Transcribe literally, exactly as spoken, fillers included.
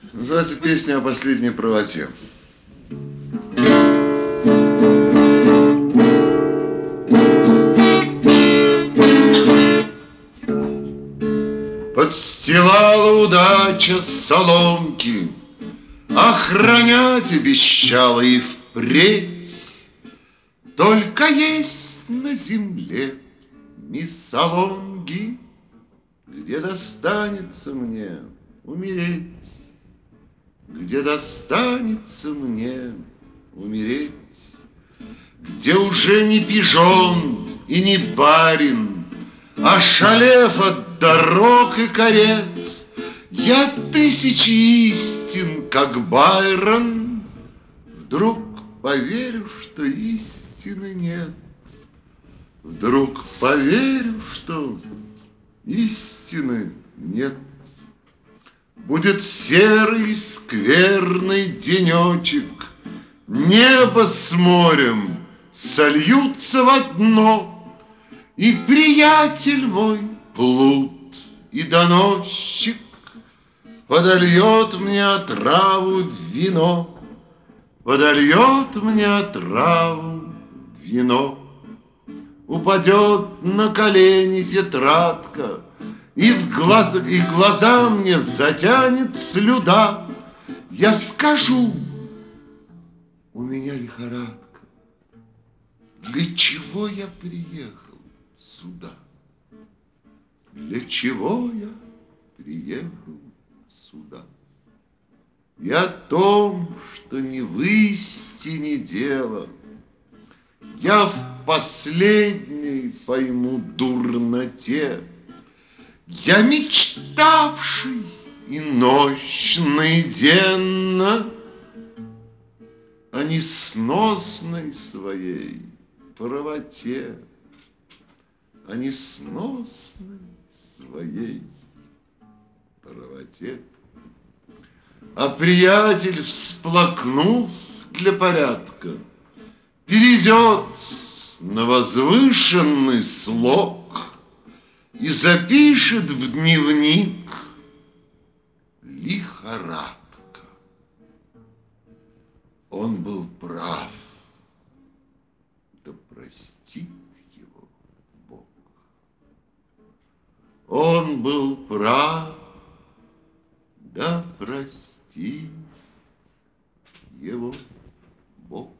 Называется «Песня о последней правоте». Подстилала удача соломки, охранять обещала и впредь. Только есть на земле миссалонги, где достанется мне умереть, где достанется мне умереть, где уже не пижон и не барин, ошалев от дорог и карет, я тысячи истин, как Байрон, вдруг поверю, что истины нет. Вдруг поверю, что истины нет. Будет серый скверный денечек, небо с морем сольются в одно, и приятель мой, плут и доносчик, подольет мне отраву в вино, подольет мне отраву в вино. Упадет на колени тетрадка, и, в глаз, и глаза мне затянет слюда. Я скажу, у меня лихорадка. Для чего я приехал сюда? Для чего я приехал сюда? И о том, что не в истине дело, я в последней пойму дурноте. Я мечтавший и нощно, и денно о несносной своей правоте, о несносной своей правоте. А приятель, всплакнув для порядка, перейдет на возвышенный слог и запишет в дневник лихорадка. Он был прав, да простит его Бог. Он был прав, да простит его Бог.